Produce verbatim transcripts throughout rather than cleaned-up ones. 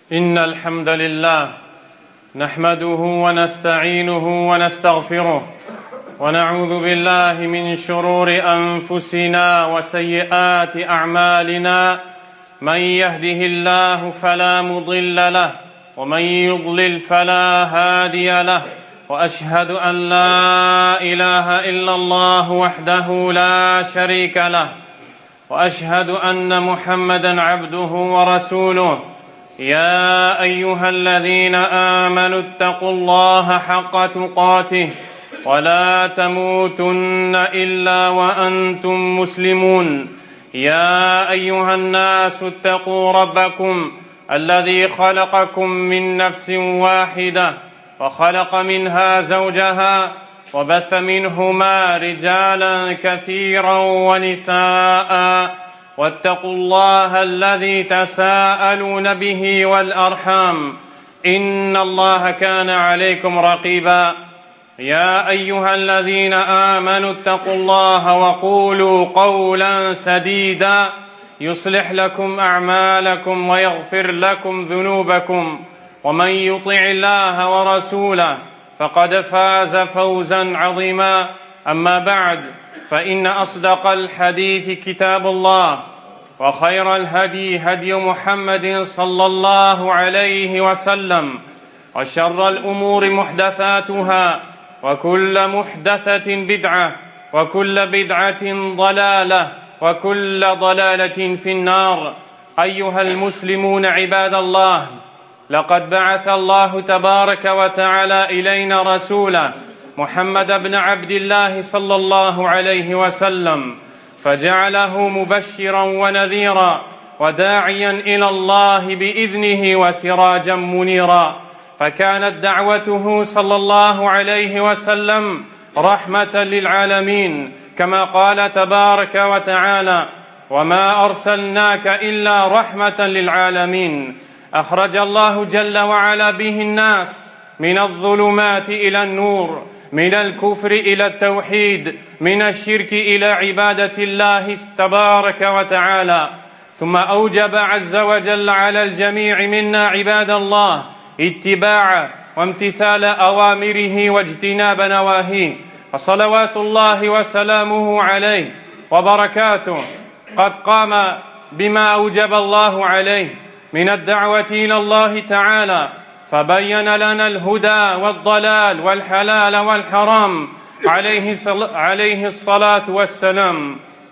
إن الحمد لله نحمده ونستعينه ونستغفره ونعوذ بالله من شرور أنفسنا وسيئات أعمالنا. من يهده الله فلا مضل له ومن يضلل فلا هادي له، وأشهد أن لا إله إلا الله وحده لا شريك له، وأشهد أن محمدًا عبده ورسوله. يا أيها الذين آمنوا اتقوا الله حق تقاته ولا تموتن إلا وأنتم مسلمون. يا أيها الناس اتقوا ربكم الذي خلقكم من نفس واحدة وخلق منها زوجها وبث منهما رجالا كثيرا ونساء، واتقوا الله الذي تساءلون به والأرحام إن الله كان عليكم رقيبا. يا أيها الذين آمنوا اتقوا الله وقولوا قولا سديدا يصلح لكم أعمالكم ويغفر لكم ذنوبكم، ومن يطع الله ورسوله فقد فاز فوزا عظيما. أما بعد، فإن أصدق الحديث كتاب الله، وخير الهدي هدي محمد صلى الله عليه وسلم، وشر الأمور محدثاتها، وكل محدثة بدعة، وكل بدعة ضلالة، وكل ضلالة في النار. أيها المسلمون عباد الله، لقد بعث الله تبارك وتعالى إلينا رسوله محمد بن عبد الله صلى الله عليه وسلم، فجعله مبشرا ونذيرا وداعيا إلى الله بإذنه وسراجا منيرا، فكانت دعوته صلى الله عليه وسلم رحمة للعالمين، كما قال تبارك وتعالى: وما أرسلناك إلا رحمة للعالمين. أخرج الله جل وعلا به الناس من الظلمات إلى النور، من الكفر إلى التوحيد، من الشرك إلى عبادة الله تبارك وتعالى. ثم أوجب عز وجل على الجميع منا عباد الله اتباع وامتثال أوامره واجتناب نواهيه، فصلوات الله وسلامه عليه وبركاته قد قام بما أوجب الله عليه من الدعوة إلى الله تعالى، فبين لنا الهدى والضلال والحلال والحرام عليه عليه الصلاة والسلام.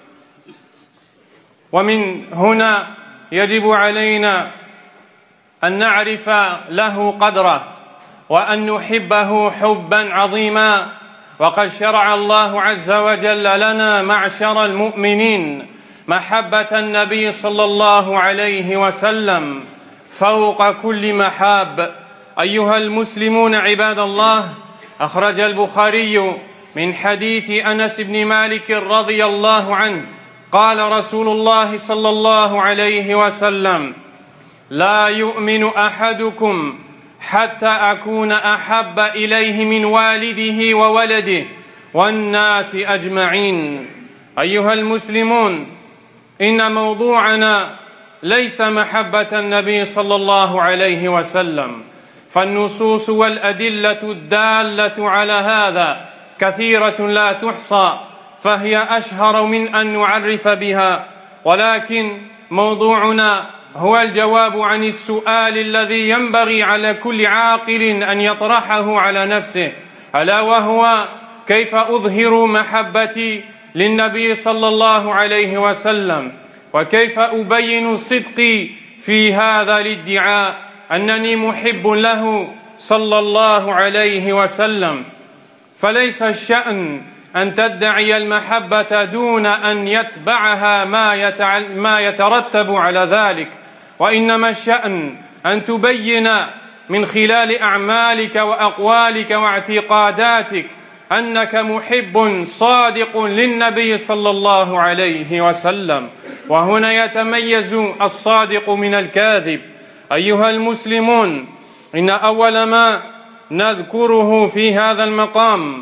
ومن هنا يجب علينا أن نعرف له قدره وأن نحبه حبا عظيما. وقد شرع الله عز وجل لنا معشر المؤمنين محبة النبي صلى الله عليه وسلم فوق كل محاب. أيها المسلمون عباد الله، أخرج البخاري من حديث أنس بن مالك رضي الله عنه قال رسول الله صلى الله عليه وسلم: لا يؤمن أحدكم حتى أكون أحب إليه من والده وولده والناس أجمعين. أيها المسلمون، إن موضوعنا ليس محبة النبي صلى الله عليه وسلم، فالنصوص والأدلة الدالة على هذا كثيرة لا تحصى، فهي أشهر من أن نعرف بها، ولكن موضوعنا هو الجواب عن السؤال الذي ينبغي على كل عاقل أن يطرحه على نفسه، ألا وهو: كيف أظهر محبتي للنبي صلى الله عليه وسلم؟ وكيف أبين صدقي في هذا الادعاء أنني محب له صلى الله عليه وسلم؟ فليس الشأن أن تدعي المحبة دون أن يتبعها ما يترتب على ذلك، وإنما الشأن أن تبين من خلال أعمالك وأقوالك واعتقاداتك أنك محب صادق للنبي صلى الله عليه وسلم، وهنا يتميز الصادق من الكاذب. أيها المسلمون، إن أول ما نذكره في هذا المقام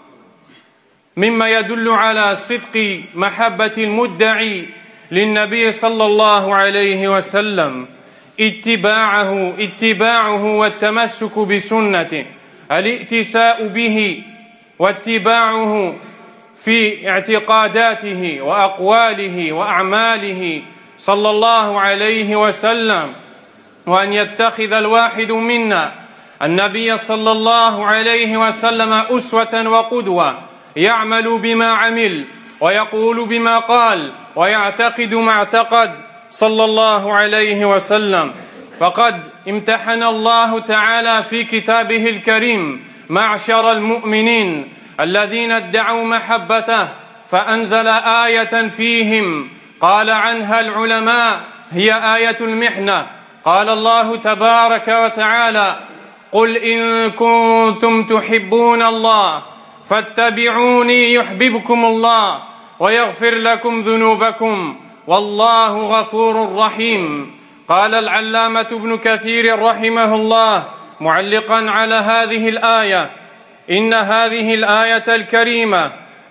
مما يدل على صدق محبة المدعي للنبي صلى الله عليه وسلم اتباعه اتباعه والتمسك بسنته، الائتساء به واتباعه في اعتقاداته وأقواله وأعماله صلى الله عليه وسلم، وأن يتخذ الواحد منا النبي صلى الله عليه وسلم أسوة وقدوة، يعمل بما عمل ويقول بما قال ويعتقد ما اعتقد صلى الله عليه وسلم. فقد امتحن الله تعالى في كتابه الكريم معشر المؤمنين الذين ادعوا محبته، فأنزل آية فيهم قال عنها العلماء هي آية المحنة. قال الله تبارك وتعالى: قل إن كنتم تحبون الله فاتبعوني يحببكم الله ويغفر لكم ذنوبكم والله غفور رحيم. قال العلامة ابن كثير رحمه الله معلقا على هذه الآية: إن هذه الآية الكريمة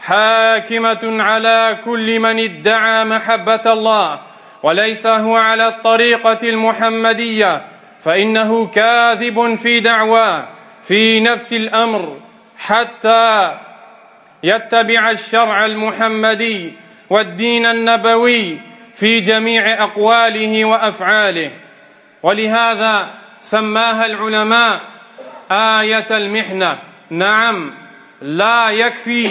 حاكمة على كل من ادعى محبة الله وليس هو على الطريقة المحمدية، فإنه كاذب في دعواه في نفس الأمر حتى يتبع الشرع المحمدي والدين النبوي في جميع أقواله وأفعاله. ولهذا سماها العلماء آية المحنة. نعم، لا يكفي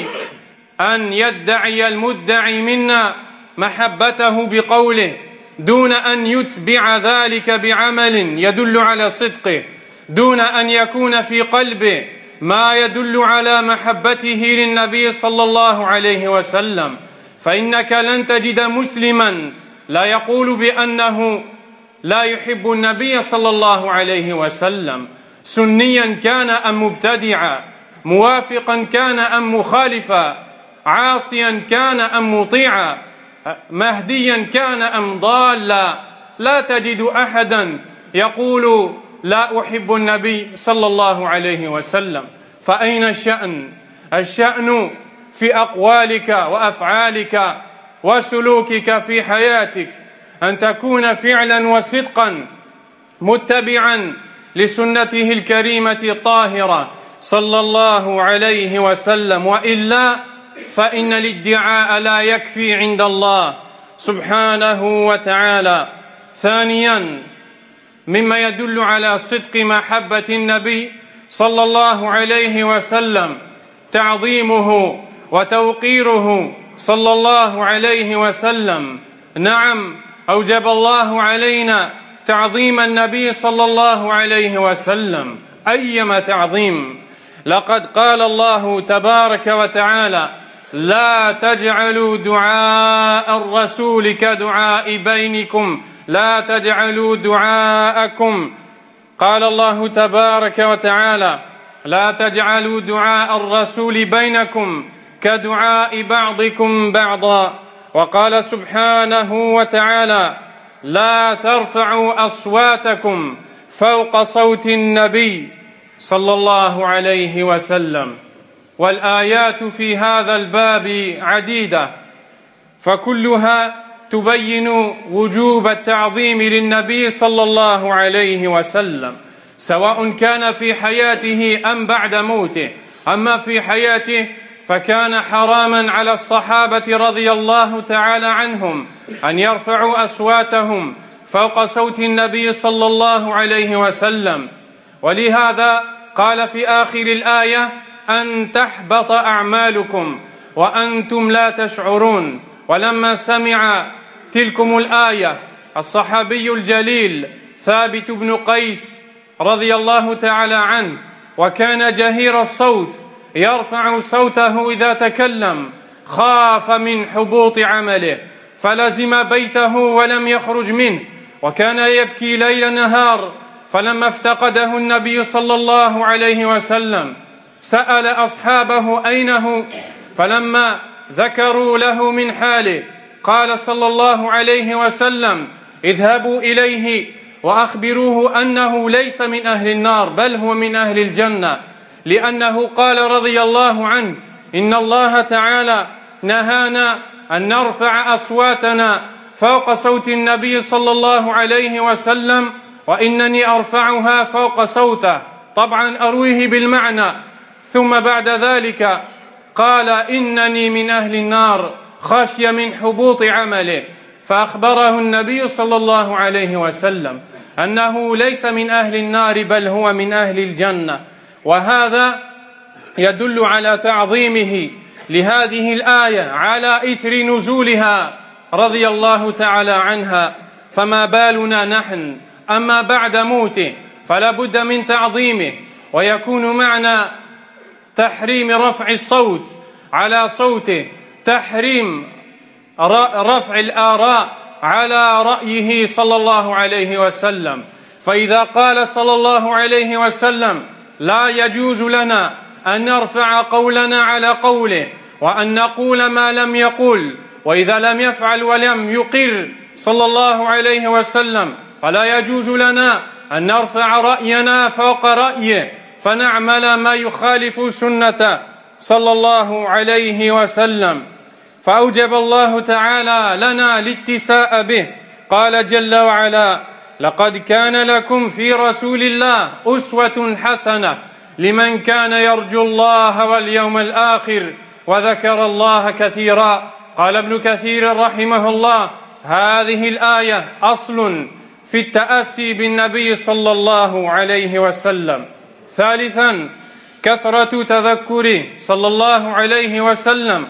أن يدعي المدعي منا محبته بقوله دون أن يتبع ذلك بعمل يدل على صدقه، دون أن يكون في قلبه ما يدل على محبته للنبي صلى الله عليه وسلم. فإنك لن تجد مسلما لا يقول بأنه لا يحب النبي صلى الله عليه وسلم، سنيا كان أم مبتدعا، موافقا كان أم مخالفا، عاصيا كان أم مطيعا، مهديا كان أم ضالا. لا تجد أحدا يقول لا أحب النبي صلى الله عليه وسلم. فأين الشأن؟ الشأن في أقوالك وأفعالك وسلوكك في حياتك، أن تكون فعلا وصدقا متبعا لسنته الكريمة الطاهرة صلى الله عليه وسلم، وإلا فإن الادعاء لا يكفي عند الله سبحانه وتعالى. ثانيا، مما يدل على صدق محبة النبي صلى الله عليه وسلم تعظيمه وتوقيره صلى الله عليه وسلم. نعم، أوجب الله علينا تعظيم النبي صلى الله عليه وسلم، أيما تعظيم. لقد قال الله تبارك وتعالى: لا تجعلوا دعاء الرسول كدعاء بينكم لا تجعلوا دعاءكم. قال الله تبارك وتعالى: لا تجعلوا دعاء الرسول بينكم كدعاء بعضكم بعضا. وقال سبحانه وتعالى: لا ترفعوا أصواتكم فوق صوت النبي صلى الله عليه وسلم. والآيات في هذا الباب عديدة، فكلها تبين وجوب التعظيم للنبي صلى الله عليه وسلم، سواء كان في حياته أم بعد موته. أما في حياته فكان حراما على الصحابة رضي الله تعالى عنهم أن يرفعوا أصواتهم فوق صوت النبي صلى الله عليه وسلم. ولهذا قال في آخر الآية: أن تحبط أعمالكم وأنتم لا تشعرون. ولما سمع تلكم الآية الصحابي الجليل ثابت بن قيس رضي الله تعالى عنه، وكان جهير الصوت يرفع صوته إذا تكلم، خاف من حبوط عمله فلزم بيته ولم يخرج منه، وكان يبكي ليل نهار. فلما افتقده النبي صلى الله عليه وسلم سأل أصحابه أين هو، فلما ذكروا له من حاله قال صلى الله عليه وسلم: اذهبوا إليه وأخبروه أنه ليس من أهل النار بل هو من أهل الجنة، لأنه قال رضي الله عنه: إن الله تعالى نهانا أن نرفع أصواتنا فوق صوت النبي صلى الله عليه وسلم وإنني أرفعها فوق صوته، طبعا أرويه بالمعنى. ثم بعد ذلك قال إنني من أهل النار خشي من حبوط عمله، فأخبره النبي صلى الله عليه وسلم أنه ليس من أهل النار بل هو من أهل الجنة. وهذا يدل على تعظيمه لهذه الآية على إثر نزولها رضي الله تعالى عنها. فما بالنا نحن؟ أما بعد موته فلا بد من تعظيمه، ويكون معنى تحريم رفع الصوت على صوته تحريم رفع الآراء على رأيه صلى الله عليه وسلم. فإذا قال صلى الله عليه وسلم لا يجوز لنا أن نرفع قولنا على قوله وأن نقول ما لم يقل، وإذا لم يفعل ولم يقر صلى الله عليه وسلم فلا يجوز لنا أن نرفع رأينا فوق رأيه فنعمل ما يخالف سنة صلى الله عليه وسلم. فأوجب الله تعالى لنا الاتساء به. قال جل وعلا: لقد كان لكم في رسول الله أسوة حسنة لمن كان يرجو الله واليوم الآخر وذكر الله كثيرا. قال ابن كثير رحمه الله: هذه الآية أصل في التأسي بالنبي صلى الله عليه وسلم. ثالثا كثرة تذكره صلى الله عليه وسلم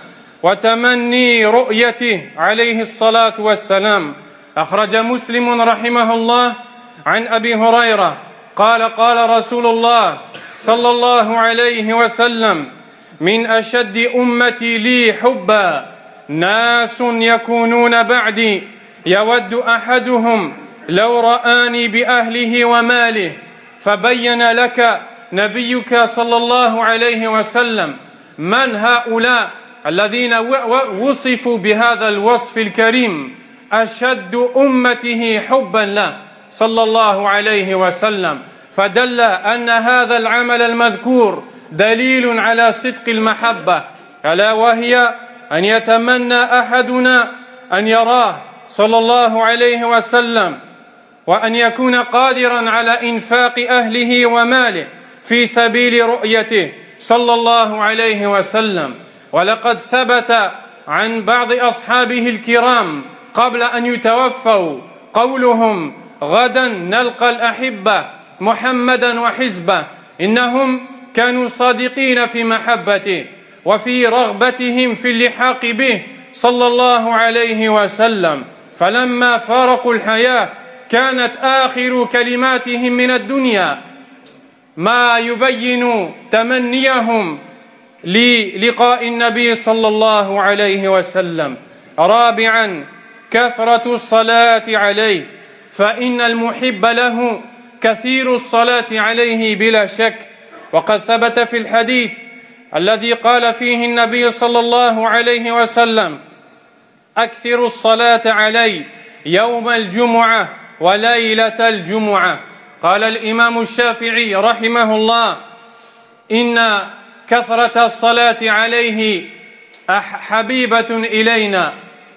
وتمني رؤيته عليه الصلاة والسلام. أخرج مسلم رحمه الله عن أبي هريرة قال: قال رسول الله صلى الله عليه وسلم: من أشد أمتي لي حبا ناس يكونون بعدي يود أحدهم لو رآني بأهله وماله. فبين لك نبيك صلى الله عليه وسلم من هؤلاء الذين وصفوا بهذا الوصف الكريم، أشد أمته حبا له صلى الله عليه وسلم. فدل أن هذا العمل المذكور دليل على صدق المحبة، ألا وهي أن يتمنى أحدنا أن يراه صلى الله عليه وسلم، وأن يكون قادرا على إنفاق أهله وماله في سبيل رؤيته صلى الله عليه وسلم. ولقد ثبت عن بعض أصحابه الكرام قبل أن يتوفوا قولهم: غدا نلقى الأحبة محمدا وحزبه. إنهم كانوا صادقين في محبته وفي رغبتهم في اللحاق به صلى الله عليه وسلم. فلما فارقوا الحياة كانت آخر كلماتهم من الدنيا ما يبين تمنيهم للقاء النبي صلى الله عليه وسلم. رابعا كثرة الصلاة عليه، فإن المحب له كثير الصلاة عليه بلا شك. وقد ثبت في الحديث الذي قال فيه النبي صلى الله عليه وسلم: أكثر الصلاة علي يوم الجمعة وليلة الجمعة. قال الإمام الشافعي رحمه الله: إن كثرة الصلاة عليه حبيبة إلينا،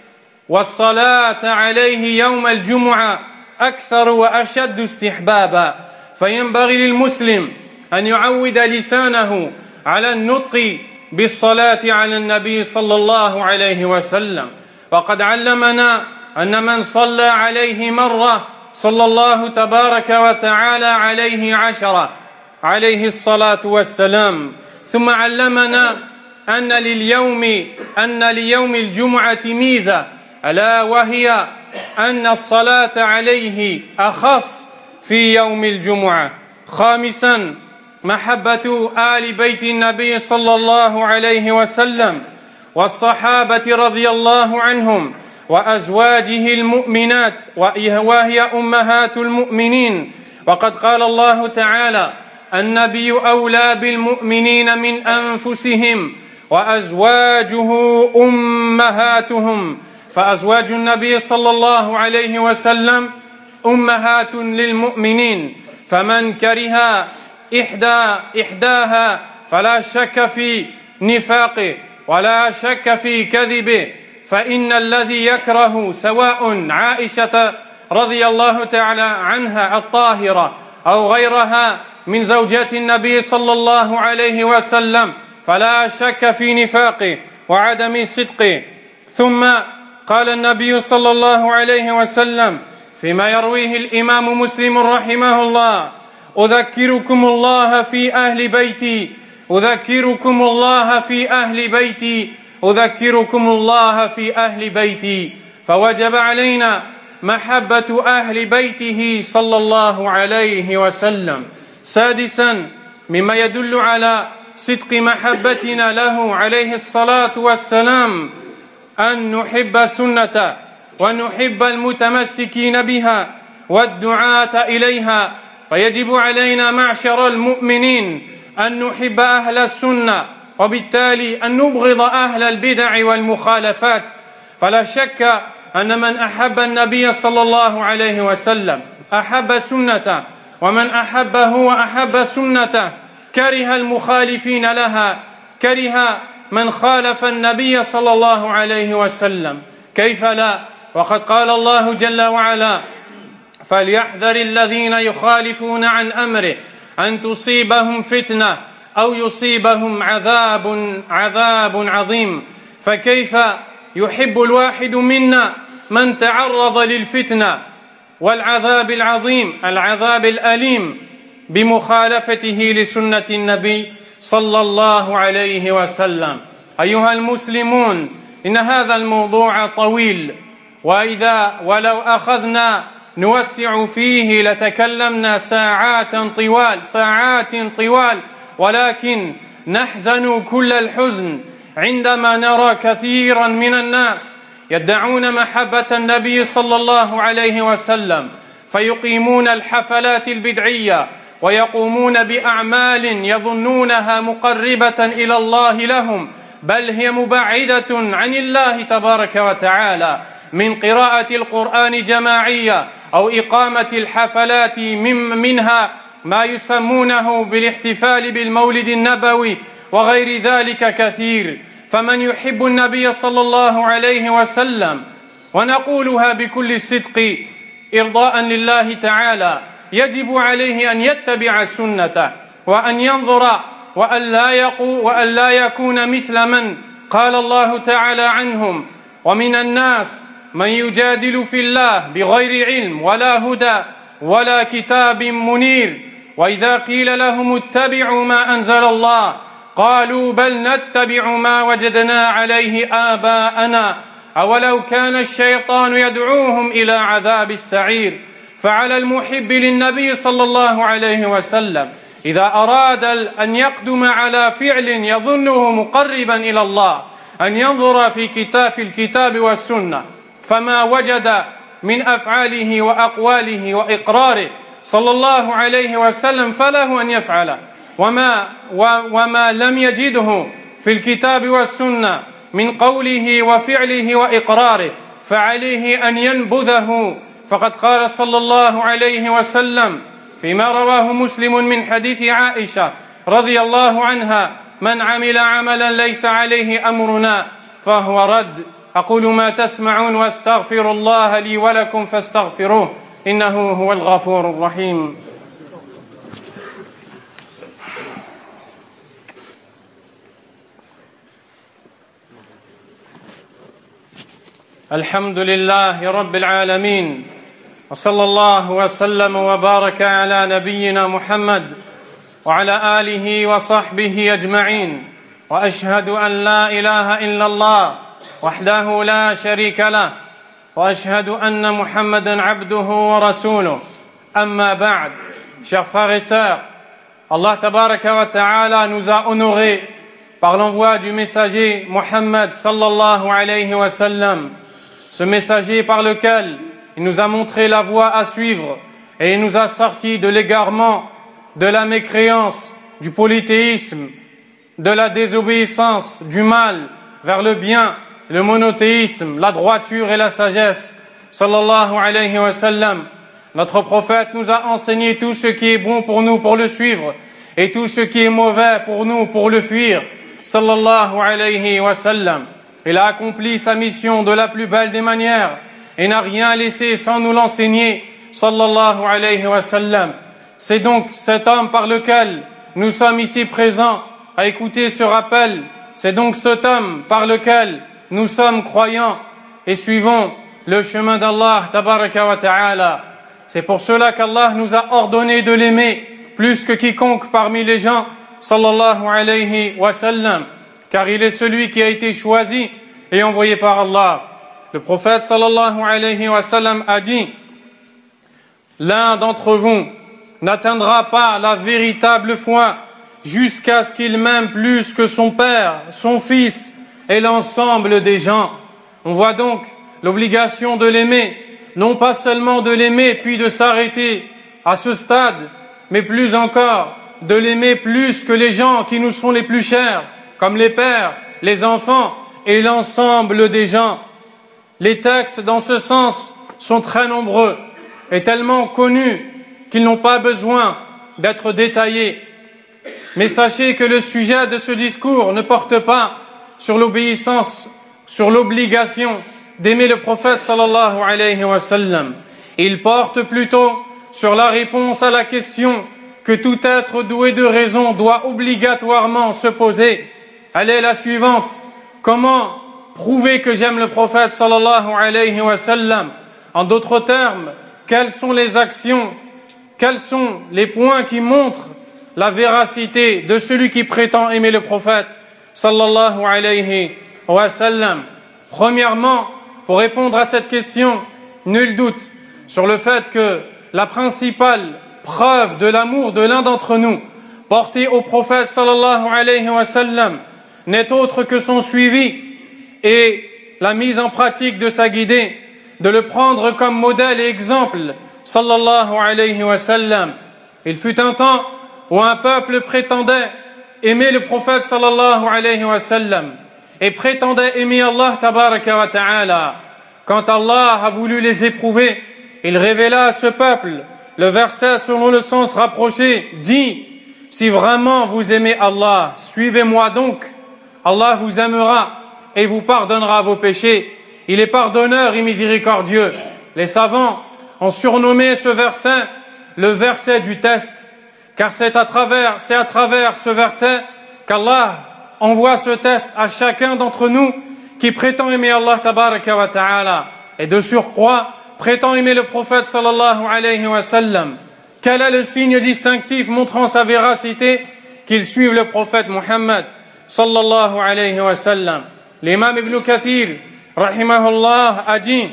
والصلاة عليه يوم الجمعة أكثر وأشد استحبابا. فينبغي للمسلم أن يعود لسانه على النطق بالصلاة على النبي صلى الله عليه وسلم. وقد علمنا أن من صلى عليه مرة صلى الله تبارك وتعالى عليه عشرة عليه الصلاة والسلام. ثم علمنا أن لليوم أن ليوم الجمعة ميزة، ألا وهي أن الصلاة عليه أخص في يوم الجمعة. خامسا محبة آل بيت النبي صلى الله عليه وسلم والصحابة رضي الله عنهم وأزواجه المؤمنات وهي أمهات المؤمنين. وقد قال الله تعالى: النبي أولى بالمؤمنين من أنفسهم وأزواجه أمهاتهم. فأزواج النبي صلى الله عليه وسلم أمهات للمؤمنين، فمن كره إحدى إحداها فلا شك في نفاقه ولا شك في كذبه. فإن الذي يكره سواء عائشة رضي الله تعالى عنها الطاهرة أو غيرها من زوجات النبي صلى الله عليه وسلم فلا شك في نفاقه وعدم صدقه. ثم قال النبي صلى الله عليه وسلم فيما يرويه الإمام مسلم رحمه الله: أذكركم الله في أهل بيتي أذكركم الله في أهل بيتي أذكركم الله في أهل بيتي. فوجب علينا محبة أهل بيته صلى الله عليه وسلم. سادسا مما يدل على صدق محبتنا له عليه الصلاة والسلام أن نحب سنته ونحب المتمسكين بها والدعاة إليها. فيجب علينا معشر المؤمنين أن نحب أهل السنة وبالتالي أن نبغض أهل البدع والمخالفات. فلا شك أن من أحب النبي صلى الله عليه وسلم أحب سنته، ومن أحبه وأحب سنته كره المخالفين لها، كره من خالف النبي صلى الله عليه وسلم. كيف لا؟ وقد قال الله جل وعلا: فليحذر الذين يخالفون عن أمره أن تصيبهم فتنة أو يصيبهم عذاب عذاب عظيم. فكيف يحب الواحد منا من تعرض للفتنة والعذاب العظيم، العذاب الأليم، بمخالفته لسنة النبي صلى الله عليه وسلم؟ أيها المسلمون، إن هذا الموضوع طويل، وإذا ولو أخذنا نوسع فيه لتكلمنا ساعات طوال ساعات طوال ولكن نحزن كل الحزن عندما نرى كثيرا من الناس يدعون محبة النبي صلى الله عليه وسلم، فيقيمون الحفلات البدعية ويقومون بأعمال يظنونها مقربة إلى الله لهم، بل هي مبعدة عن الله تبارك وتعالى، من قراءة القرآن جماعية أو إقامة الحفلات من منها ما يسمونه بالاحتفال بالمولد النبوي وغير ذلك كثير. فمن يحب النبي صلى الله عليه وسلم، ونقولها بكل صدق إرضاء لله تعالى، يجب عليه أن يتبع سنته وأن ينظر وأن لا يقو وأن لا يكون مثل من قال الله تعالى عنهم: ومن الناس من يجادل في الله بغير علم ولا هدى ولا كتاب منير، وإذا قيل لهم اتبعوا ما أنزل الله قالوا بل نتبع ما وجدنا عليه آباءنا أولو كان الشيطان يدعوهم إلى عذاب السعير. فعلى المحب للنبي صلى الله عليه وسلم إذا أراد أن يقدم على فعل يظنه مقربا إلى الله أن ينظر في كتاب في الكتاب والسنة، فما وجد من أفعاله وأقواله وإقراره صلى الله عليه وسلم فله أن يفعل، وما, وما لم يجده في الكتاب والسنة من قوله وفعله وإقراره فعليه أن ينبذه. فقد قال صلى الله عليه وسلم فيما رواه مسلم من حديث عائشة رضي الله عنها: من عمل عملا ليس عليه أمرنا فهو رد. أقول ما تسمعون واستغفر الله لي ولكم فاستغفروه إنه هو الغفور الرحيم. الحمد لله رب العالمين، وصلى الله وسلم وبارك على نبينا محمد وعلى آله وصحبه أجمعين، وأشهد أن لا إله إلا الله وحده لا شريك له، وأشهد أن محمدا عبده ورسوله. أما بعد, chers frères et sœurs, Allah tabaraka wa ta'ala nous a honorés par l'envoi du messager Mohammed sallallahu alayhi wa sallam, ce messager par lequel il nous a montré la voie à suivre et il nous a sortis de l'égarement, de la mécréance, du polythéisme, de la désobéissance, du mal vers le bien, le monothéisme, la droiture et la sagesse. Sallallahu alayhi wa sallam. Notre prophète nous a enseigné tout ce qui est bon pour nous pour le suivre et tout ce qui est mauvais pour nous pour le fuir. Sallallahu alayhi wa sallam. Il a accompli sa mission de la plus belle des manières et n'a rien laissé sans nous l'enseigner, sallallahu alayhi wa sallam. C'est donc cet homme par lequel nous sommes ici présents à écouter ce rappel. C'est donc cet homme par lequel nous sommes croyants et suivons le chemin d'Allah tabaraka wa ta'ala. C'est pour cela qu'Allah nous a ordonné de l'aimer plus que quiconque parmi les gens, sallallahu alayhi wa sallam, car il est celui qui a été choisi et envoyé par Allah. Le prophète sallallahu alayhi wa sallam a dit: l'un d'entre vous n'atteindra pas la véritable foi jusqu'à ce qu'il m'aime plus que son père, son fils et l'ensemble des gens. On voit donc l'obligation de l'aimer, non pas seulement de l'aimer puis de s'arrêter à ce stade, mais plus encore de l'aimer plus que les gens qui nous sont les plus chers, comme les pères, les enfants et l'ensemble des gens. Les textes dans ce sens sont très nombreux et tellement connus qu'ils n'ont pas besoin d'être détaillés. Mais sachez que le sujet de ce discours ne porte pas sur l'obéissance, sur l'obligation d'aimer le prophète sallallahu alayhi wa sallam. Il porte plutôt sur la réponse à la question que tout être doué de raison doit obligatoirement se poser. Elle est la suivante: comment prouver que j'aime le prophète sallallahu alayhi wa sallam? En d'autres termes, quelles sont les actions, quels sont les points qui montrent la véracité de celui qui prétend aimer le prophète sallallahu alayhi wa sallam? Premièrement, pour répondre à cette question, nul doute sur le fait que la principale preuve de l'amour de l'un d'entre nous porté au prophète sallallahu alayhi wa sallam n'est autre que son suivi et la mise en pratique de sa guidée, de le prendre comme modèle et exemple, sallallahu alayhi wa sallam. Il fut un temps où un peuple prétendait aimer le prophète sallallahu alayhi wa sallam et prétendait aimer Allah tabaraka wa ta'ala. Quand Allah a voulu les éprouver, il révéla à ce peuple le verset selon le sens rapproché, dit: si vraiment vous aimez Allah, suivez-moi donc, Allah vous aimera et vous pardonnera vos péchés. Il est pardonneur et miséricordieux. Les savants ont surnommé ce verset le verset du test, car c'est à travers, c'est à travers ce verset qu'Allah envoie ce test à chacun d'entre nous qui prétend aimer Allah tabaraka wa ta'ala et de surcroît prétend aimer le prophète sallallahu alayhi wa sallam. Quel est le signe distinctif montrant sa véracité? Qu'il suive le prophète Muhammad sallallahu alayhi wa sallam. L'imam Ibn Kathir rahimahullah a dit: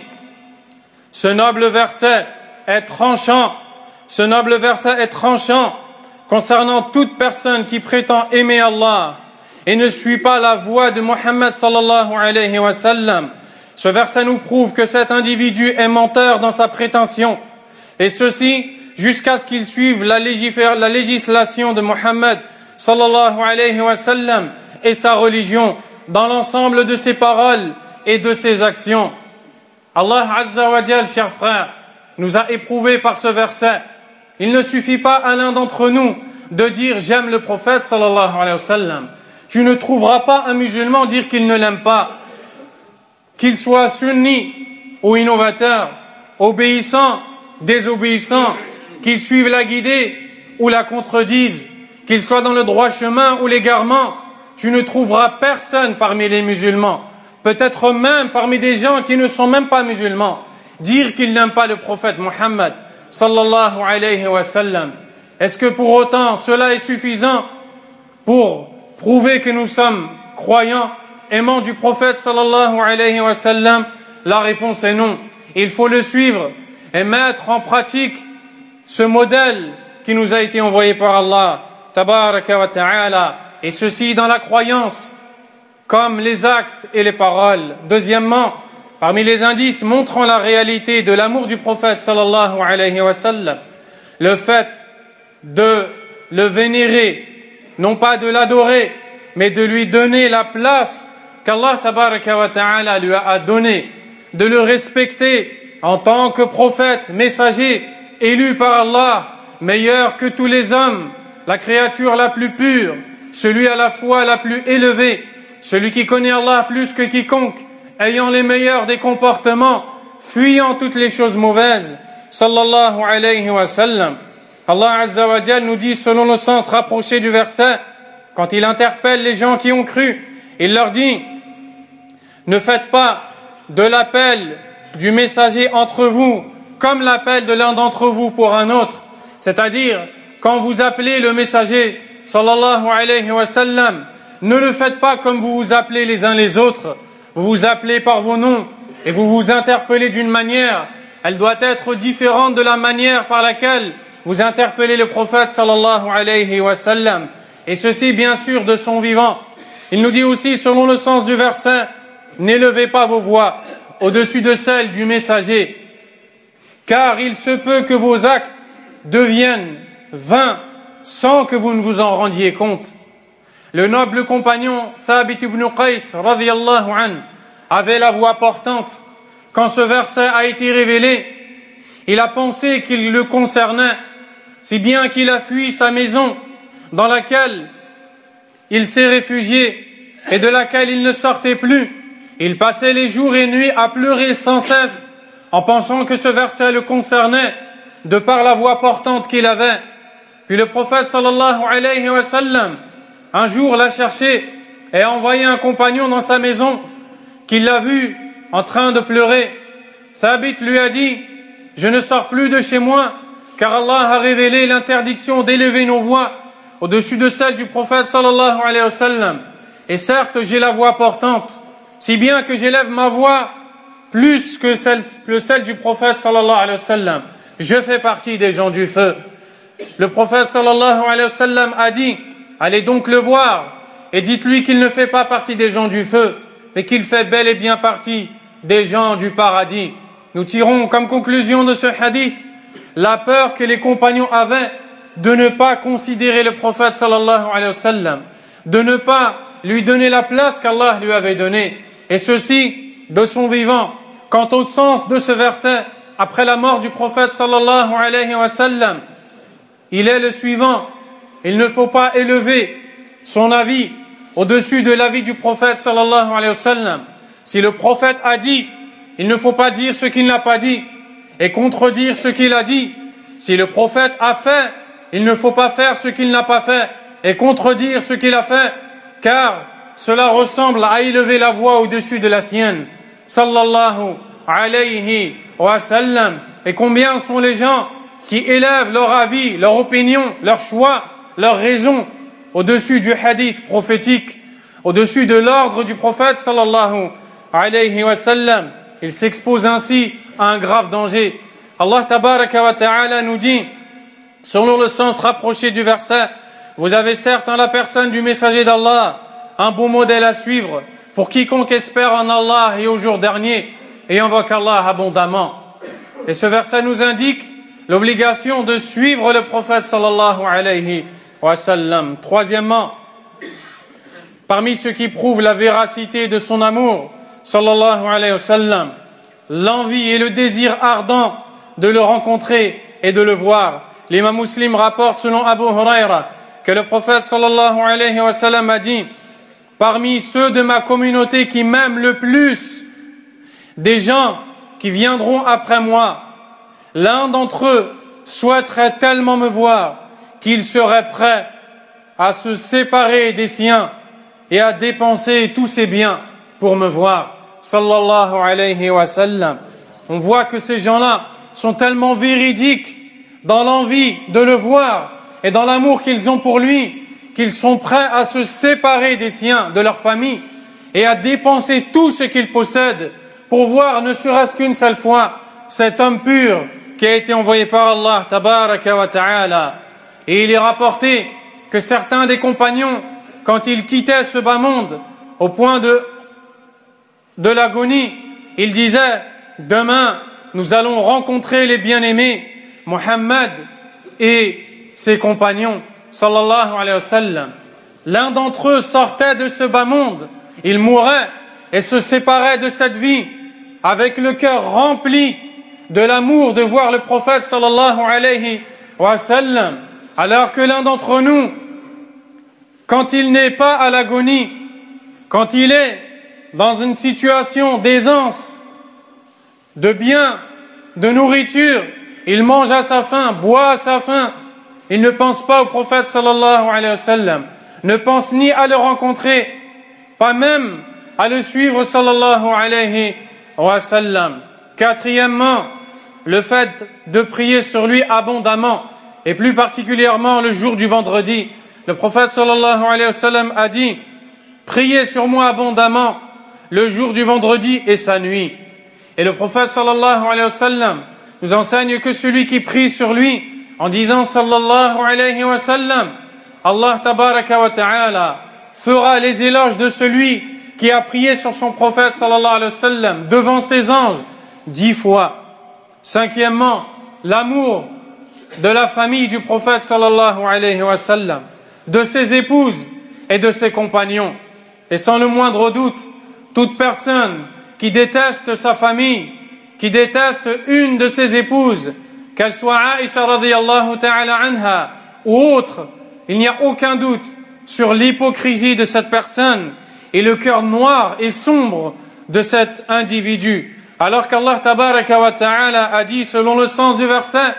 ce noble verset est tranchant, ce noble verset est tranchant concernant toute personne qui prétend aimer Allah et ne suit pas la voie de Muhammad sallallahu alayhi wa sallam. Ce verset nous prouve que cet individu est menteur dans sa prétention, et ceci jusqu'à ce qu'il suive la, la législation de Muhammad sallallahu alayhi wa sallam et sa religion dans l'ensemble de ses paroles et de ses actions. Allah azza wa jal, chers frères, nous a éprouvés par ce verset. Il ne suffit pas à l'un d'entre nous de dire j'aime le prophète sallallahu alayhi wa sallam. Tu ne trouveras pas un musulman dire qu'il ne l'aime pas, qu'il soit sunni ou innovateur, obéissant, désobéissant, qu'il suive la guidée ou la contredise, qu'il soit dans le droit chemin ou l'égarement. Tu ne trouveras personne parmi les musulmans, peut-être même parmi des gens qui ne sont même pas musulmans, dire qu'ils n'aiment pas le prophète Muhammad sallallahu alayhi wa sallam. Est-ce que pour autant cela est suffisant pour prouver que nous sommes croyants, aimants du prophète sallallahu alayhi wa sallam? La réponse est non. Il faut le suivre et mettre en pratique ce modèle qui nous a été envoyé par Allah tabaraka wa ta'ala, et ceci dans la croyance comme les actes et les paroles. Deuxièmement, parmi les indices montrant la réalité de l'amour du prophète sallallahu alayhi wa sallam, le fait de le vénérer, non pas de l'adorer, mais de lui donner la place qu'Allah tabaraka wa ta'ala lui a donnée, de le respecter en tant que prophète, messager, élu par Allah, meilleur que tous les hommes, la créature la plus pure, celui à la foi la plus élevée, celui qui connaît Allah plus que quiconque, ayant les meilleurs des comportements, fuyant toutes les choses mauvaises. Sallallahu alayhi wa sallam. Allah Azza wa Jal nous dit, selon le sens rapproché du verset, quand il interpelle les gens qui ont cru, il leur dit: ne faites pas de l'appel du messager entre vous comme l'appel de l'un d'entre vous pour un autre. C'est-à-dire, quand vous appelez le messager, sallallahu alayhi wa sallam, ne le faites pas comme vous vous appelez les uns les autres. Vous vous appelez par vos noms et vous vous interpellez d'une manière. Elle doit être différente de la manière par laquelle vous interpellez le prophète sallallahu alayhi wa sallam. Et ceci, bien sûr, de son vivant. Il nous dit aussi, selon le sens du verset, n'élevez pas vos voix au-dessus de celles du messager, car il se peut que vos actes deviennent vains sans que vous ne vous en rendiez compte. Le noble compagnon Thabit ibn Qais radhiyallahu anhu avait la voix portante. Quand ce verset a été révélé, il a pensé qu'il le concernait, si bien qu'il a fui sa maison dans laquelle il s'est réfugié et de laquelle il ne sortait plus. Il passait les jours et nuits à pleurer sans cesse en pensant que ce verset le concernait de par la voix portante qu'il avait. Puis le prophète sallallahu alayhi wa sallam un jour l'a cherché et a envoyé un compagnon dans sa maison qui l'a vu en train de pleurer. Thabit lui a dit: je ne sors plus de chez moi car Allah a révélé l'interdiction d'élever nos voix au-dessus de celle du prophète sallallahu alayhi wa sallam. Et certes, j'ai la voix portante, si bien que j'élève ma voix plus que celle, que celle du prophète sallallahu alayhi wa sallam. Je fais partie des gens du feu. Le prophète sallallahu alayhi wa sallam a dit: allez donc le voir et dites-lui qu'il ne fait pas partie des gens du feu, mais qu'il fait bel et bien partie des gens du paradis. Nous tirons comme conclusion de ce hadith la peur que les compagnons avaient de ne pas considérer le prophète sallallahu alayhi wa sallam, de ne pas lui donner la place qu'Allah lui avait donnée, et ceci de son vivant. Quant au sens de ce verset, après la mort du prophète sallallahu alayhi wa sallam, il est le suivant: il ne faut pas élever son avis au-dessus de l'avis du prophète sallallahu alayhi wa sallam. Si le prophète a dit, il ne faut pas dire ce qu'il n'a pas dit et contredire ce qu'il a dit. Si le prophète a fait, il ne faut pas faire ce qu'il n'a pas fait et contredire ce qu'il a fait, car cela ressemble à élever la voix au-dessus de la sienne. Sallallahu alayhi wa sallam. Et combien sont les gens qui élèvent leur avis, leur opinion, leur choix, leur raison au-dessus du hadith prophétique, au-dessus de l'ordre du prophète sallallahu alayhi wa sallam. Ils s'exposent ainsi à un grave danger. Allah tabaraka wa ta'ala nous dit, selon le sens rapproché du verset: vous avez certes en la personne du messager d'Allah un bon modèle à suivre pour quiconque espère en Allah et au jour dernier et invoque Allah abondamment. Et ce verset nous indique l'obligation de suivre le prophète sallallahu alayhi wa sallam. Troisièmement, parmi ce qui prouve la véracité de son amour sallallahu alayhi wa sallam, l'envie et le désir ardent de le rencontrer et de le voir. L'imam Muslim rapporte selon Abu Huraira que le prophète sallallahu alayhi wa sallam a dit: parmi ceux de ma communauté qui m'aiment le plus, des gens qui viendront après moi, l'un d'entre eux souhaiterait tellement me voir qu'il serait prêt à se séparer des siens et à dépenser tous ses biens pour me voir. Sallallahu alayhi wa sallam. On voit que ces gens-là sont tellement véridiques dans l'envie de le voir et dans l'amour qu'ils ont pour lui, qu'ils sont prêts à se séparer des siens, de leur famille, et à dépenser tout ce qu'ils possèdent pour voir ne serait-ce qu'une seule fois cet homme pur qui a été envoyé par Allah tabaraka wa ta'ala. Et il est rapporté que certains des compagnons, quand ils quittaient ce bas monde au point de, de l'agonie, ils disaient: demain nous allons rencontrer les bien-aimés Muhammad et ses compagnons sallallahu alayhi wa sallam. L'un d'entre eux sortait de ce bas monde, il mourait et se séparait de cette vie avec le cœur rempli de l'amour de voir le prophète sallallahu alayhi wa sallam, alors que l'un d'entre nous, quand il n'est pas à l'agonie, quand il est dans une situation d'aisance, de biens, de nourriture, il mange à sa faim, boit à sa faim. Il ne pense pas au prophète sallallahu alayhi wa sallam, ne pense ni à le rencontrer, pas même à le suivre sallallahu alayhi wa sallam. Quatrièmement, le fait de prier sur lui abondamment, et plus particulièrement le jour du vendredi. Le prophète sallallahu alayhi wa sallam a dit: priez sur moi abondamment le jour du vendredi et sa nuit. Et le prophète sallallahu alayhi wa sallam nous enseigne que celui qui prie sur lui en disant sallallahu alayhi wa sallam, Allah tabaraka wa ta'ala fera les éloges de celui qui a prié sur son prophète sallallahu alayhi wa sallam devant ses anges dix fois. Cinquièmement, l'amour de la famille du prophète sallallahu alayhi wa sallam, de ses épouses et de ses compagnons. Et sans le moindre doute, toute personne qui déteste sa famille, qui déteste une de ses épouses, qu'elle soit Aïcha radiyallahu ta'ala anha ou autre, il n'y a aucun doute sur l'hypocrisie de cette personne et le cœur noir et sombre de cet individu. Alors qu'Allah tabaraka wa ta'ala a dit, selon le sens du verset,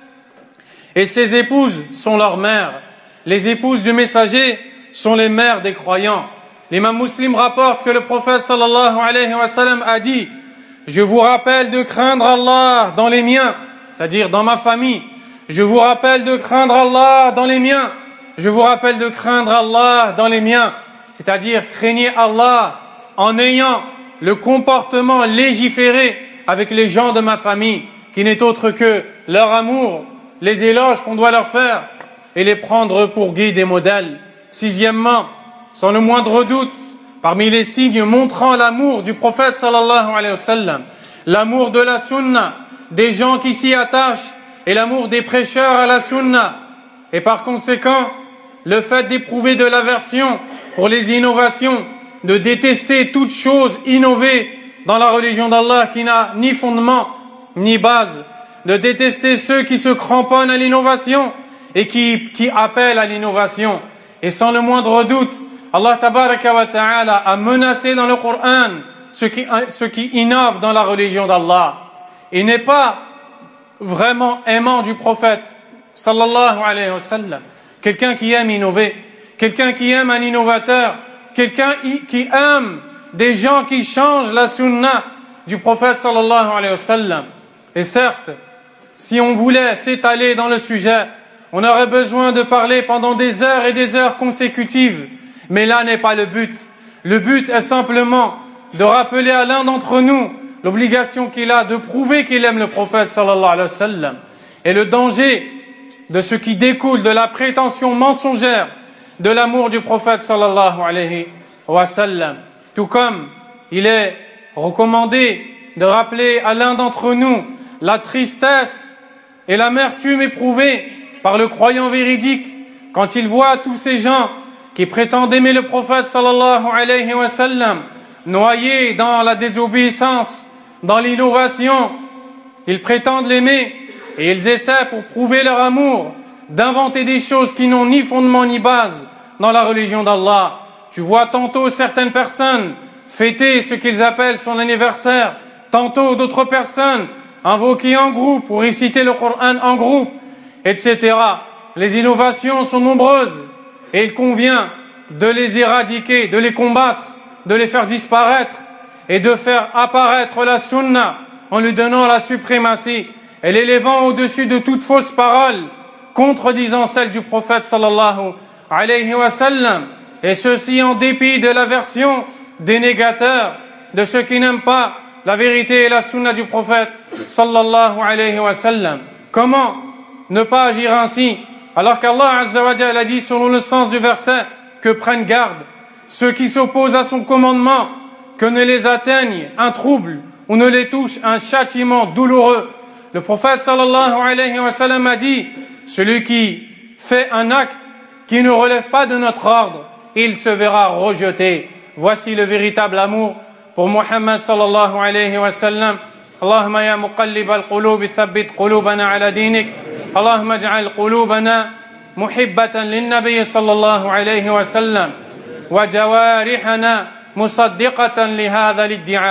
et ses épouses sont leurs mères. Les épouses du messager sont les mères des croyants. L'imam Muslim rapporte que le prophète sallallahu alayhi wa sallam a dit: je vous rappelle de craindre Allah dans les miens, c'est-à-dire dans ma famille. Je vous rappelle de craindre Allah dans les miens. Je vous rappelle de craindre Allah dans les miens. C'est-à-dire, craignez Allah en ayant le comportement légiféré avec les gens de ma famille, qui n'est autre que leur amour, les éloges qu'on doit leur faire et les prendre pour guides et modèles. Sixièmement, sans le moindre doute, parmi les signes montrant l'amour du prophète sallallahu alayhi wa sallam, l'amour de la sunna, des gens qui s'y attachent, et l'amour des prêcheurs à la sunna, et par conséquent, le fait d'éprouver de l'aversion pour les innovations, de détester toute chose innovée dans la religion d'Allah qui n'a ni fondement ni base, de détester ceux qui se cramponnent à l'innovation et qui, qui appellent à l'innovation. Et sans le moindre doute, Allah tabaraka wa ta'ala a menacé dans le Coran ceux qui, ceux qui innovent dans la religion d'Allah. Il n'est pas vraiment aimant du prophète sallallahu alayhi wa sallam, quelqu'un qui aime innover, quelqu'un qui aime un innovateur, quelqu'un qui aime des gens qui changent la sunna du prophète sallallahu alayhi wa sallam. Et certes, si on voulait s'étaler dans le sujet, on aurait besoin de parler pendant des heures et des heures consécutives. Mais là n'est pas le but. Le but est simplement de rappeler à l'un d'entre nous l'obligation qu'il a de prouver qu'il aime le prophète sallallahu alayhi wa sallam et le danger de ce qui découle de la prétention mensongère de l'amour du prophète sallallahu alayhi wa sallam. Tout comme il est recommandé de rappeler à l'un d'entre nous la tristesse et l'amertume éprouvée par le croyant véridique quand il voit tous ces gens qui prétendent aimer le prophète sallallahu alayhi wa sallam noyés dans la désobéissance, dans l'innovation. Ils prétendent l'aimer et ils essaient, pour prouver leur amour, d'inventer des choses qui n'ont ni fondement ni base dans la religion d'Allah. Tu vois tantôt certaines personnes fêter ce qu'ils appellent son anniversaire, tantôt d'autres personnes invoquer en groupe ou réciter le Coran en groupe, et cetera. Les innovations sont nombreuses et il convient de les éradiquer, de les combattre, de les faire disparaître et de faire apparaître la sunna en lui donnant la suprématie et l'élevant au-dessus de toute fausse parole contredisant celle du prophète sallallahu alayhi wa sallam, et ceci en dépit de l'aversion des négateurs, de ceux qui n'aiment pas la vérité et la sunna du prophète sallallahu alayhi wa sallam. Comment ne pas agir ainsi alors qu'Allah azza wa jalla a dit selon le sens du verset que prennent garde ceux qui s'opposent à son commandement, que ne les atteigne un trouble ou ne les touche un châtiment douloureux. Le prophète sallallahu alayhi wa sallam a dit: celui qui fait un acte qui ne relève pas de notre ordre, il se verra rejeté. Voici le véritable amour pour Muhammad sallallahu alayhi wa sallam. Allahumma ya muqallib al-qulub thabbit qulubana ala dinik. Allahumma ij'al qulubana muhibbatan lin-nabiy sallallahu alayhi wa sallam wa jawarihana musaddiqatan li hadha l'iddi'a.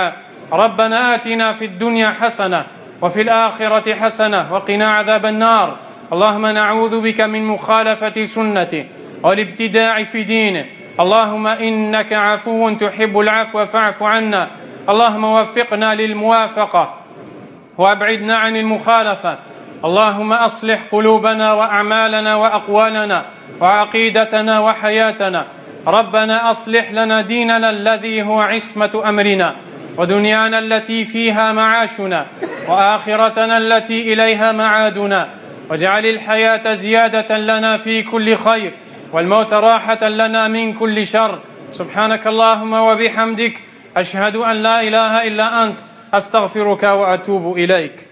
ربنا آتنا في الدنيا حسنة وفي الآخرة حسنة وقنا عذاب النار. اللهم نعوذ بك من مخالفة سنته والابتداع في دينه. اللهم إنك عفو تحب العفو فاعف عنا. اللهم وفقنا للموافقة وأبعدنا عن المخالفة. اللهم أصلح قلوبنا وأعمالنا وأقوالنا وعقيدتنا وحياتنا. ربنا أصلح لنا ديننا الذي هو عصمة أمرنا، ودنيانا التي فيها معاشنا، وآخرتنا التي إليها معادنا. واجعل الحياة زيادة لنا في كل خير، والموت راحة لنا من كل شر. سبحانك اللهم وبحمدك، أشهد أن لا إله إلا أنت، أستغفرك وأتوب إليك.